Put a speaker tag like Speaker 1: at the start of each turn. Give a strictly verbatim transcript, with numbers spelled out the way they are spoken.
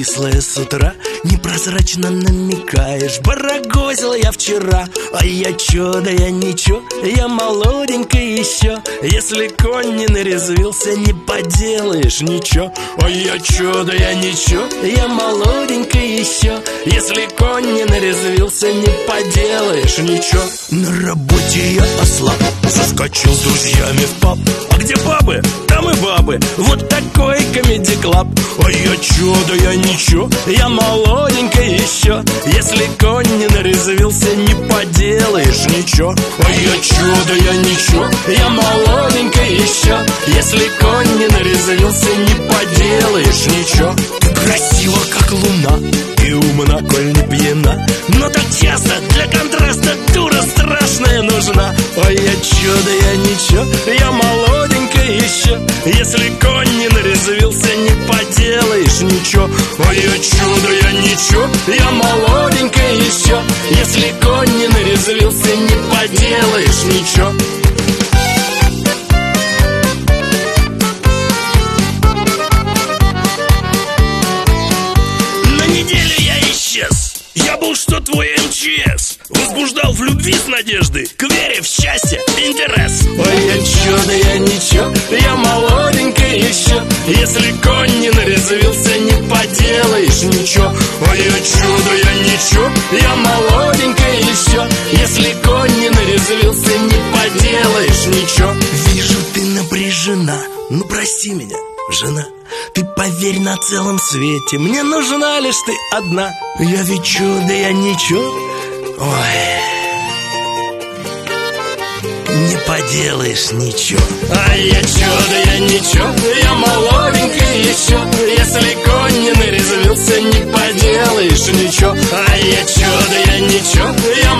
Speaker 1: кислая с утра, непрозрачно намекаешь. Барагозил я вчера, а я чё, да я ничего, я молоденький еще. Если конь не нарезвился, не поделаешь ничего. А я чё, да я ничего, я молоденький еще. Если конь не нарезвился, не поделаешь ничего. На работе я ослаб, заскочил с друзьями в паб. А где бабы? Там и бабы. Вот такой комеди-клаб. А я чё, да я ничего, я молоденький еще. Если конь не нарезвился, не поделаешь ничего. А я чё, да я ничего, я молоденький еще. Если конь не нарезвился, не поделаешь ничего. Ты красива, как луна, и умна, коль не пьяна. Но так часто для контраста дура страшная нужна. А я чё, да я ничего, я молоденький еще. Если конь не нарезвился, не поделаешь ничего. А я чё, да я ничего, я молоденький еще. Если конь не нарезвился, не поделаешь ничего. На неделю я исчез, я был что твой эм че эс. Возбуждал в любви с надеждой, к вере в счастье, интерес. Ой, я чё, да я ничего, я молоденький еще. Если конь не нарезвился, не поделаешь ничего. Ой, я чё, да я ничего, я молоденький еще. Если конь не нарезвился, не поделаешь ничего. Вижу, ты напряжена, ну прости меня, жена. Ты поверь на целом свете, мне нужна лишь ты одна. Я ведь чё, да я ничего, ой, не поделаешь ничего. А я чё, да я ничего, я молоденький еще. Если конь не нарезвился, не поделаешь ничего. А я чё, да я ничего, я